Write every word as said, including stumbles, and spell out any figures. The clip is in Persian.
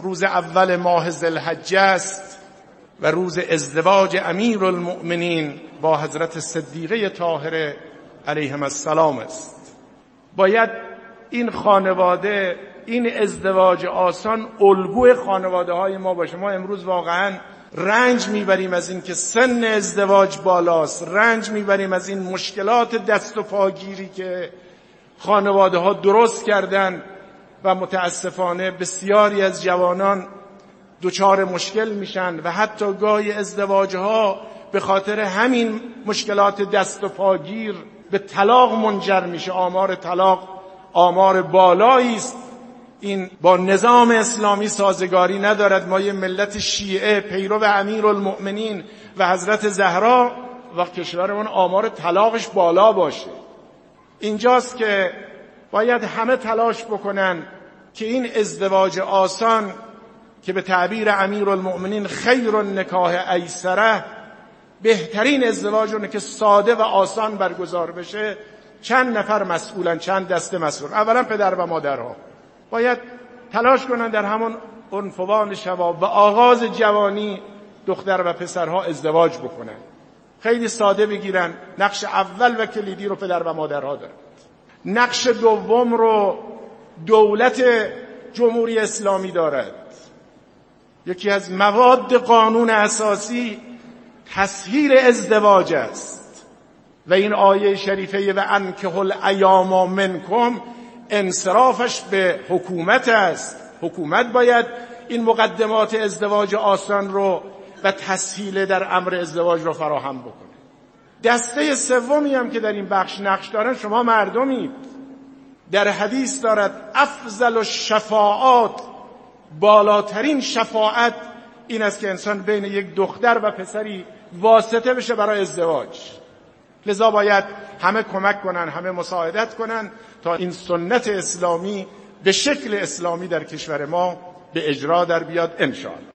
روز اول ماه ذوالحجه است و روز ازدواج امیرالمؤمنین با حضرت صدیقه طاهره علیهم السلام است. باید این خانواده، این ازدواج آسان الگوی خانواده های ما باشه. ما امروز واقعا رنج میبریم از این که سن ازدواج بالاست، رنج میبریم از این مشکلات دست و پاگیری که خانواده ها درست کردن و متاسفانه بسیاری از جوانان دچار مشکل میشن و حتی گاهی ازدواج ها به خاطر همین مشکلات دست و پاگیر به طلاق منجر میشه. آمار طلاق آمار بالایی است. این با نظام اسلامی سازگاری ندارد. ما یه ملت شیعه پیرو امیرالمؤمنین و حضرت زهرا و کشورمون آمار طلاقش بالا باشه. اینجاست که باید همه تلاش بکنن که این ازدواج آسان که به تعبیر امیرالمؤمنین خیر النکاح ایسره، بهترین ازدواج اونه که ساده و آسان برگزار بشه. چند نفر مسئولن، چند دسته مسئول؟ اولا پدر و مادرها باید تلاش کنن در همون عنفوان شباب و آغاز جوانی دختر و پسرها ازدواج بکنن. خیلی ساده بگیرن. نقش اول و کلیدی رو پدر و مادرها دارن. نقش دوم رو دولت جمهوری اسلامی دارد. یکی از مواد قانون اساسی تسهیل ازدواج است و این آیه شریفه و انکحوا الایام منکم انصرافش به حکومت است. حکومت باید این مقدمات ازدواج آسان رو و تسهیل در امر ازدواج رو فراهم بکنه. دسته سومی هم که در این بخش نقش دارن شما مردمید. در حدیث دارد افضل الشفاعات، بالاترین شفاعت این است که انسان بین یک دختر و پسری واسطه بشه برای ازدواج. لذا باید همه کمک کنن، همه مساعدت کنن تا این سنت اسلامی به شکل اسلامی در کشور ما به اجرا در بیاد انشاءالله.